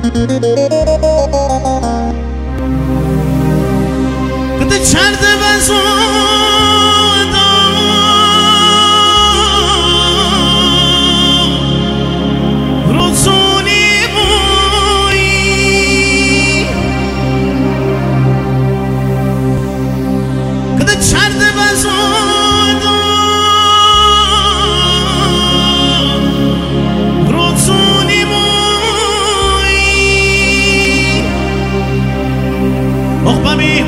Gdy czarny bez wodą wrócuni moi, gdy czarny bez wodą wrócuni moi, och bami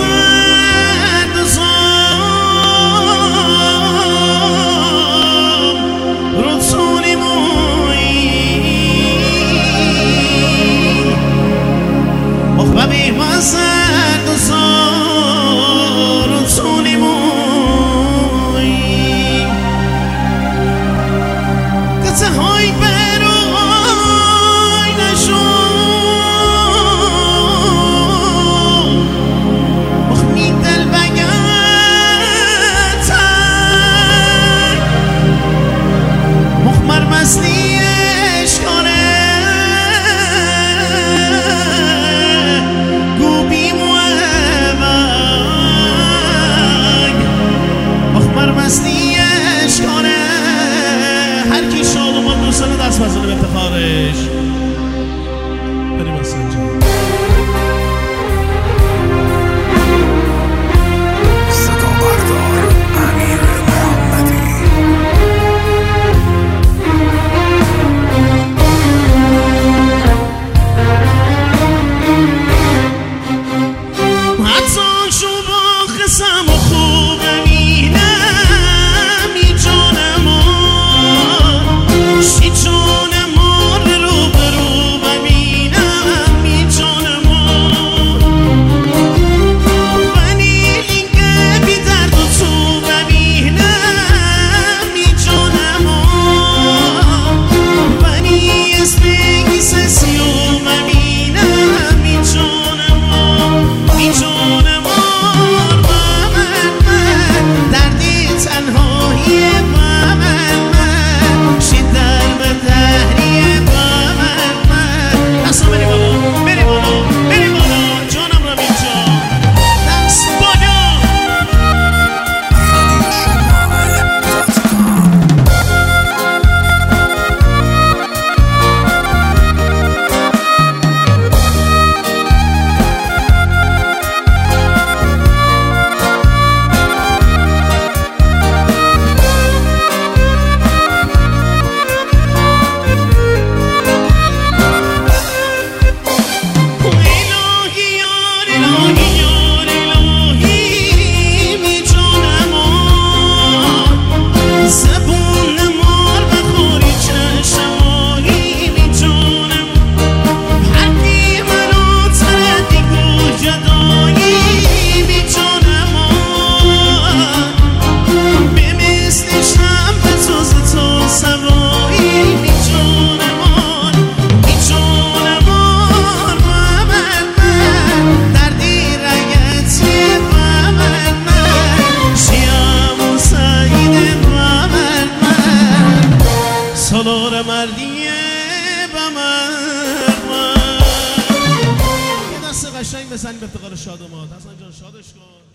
دست بزنه به افتخارش. بریم اسنجا صدا بردار امیر محمدی. حتی شو با خسم و خوبم اینم ای جانم شی جانم رو برو ببینم ای جانم بنی لینگه بی درد و تو ببینم ای جانم بنی اسپیگی سسیو ببینم ای جانم ای جانم دردی تنهایی سالار مردیه به من یه دست قشنگ بزنیم به افتخار شادمات. حسن جان شادش کن.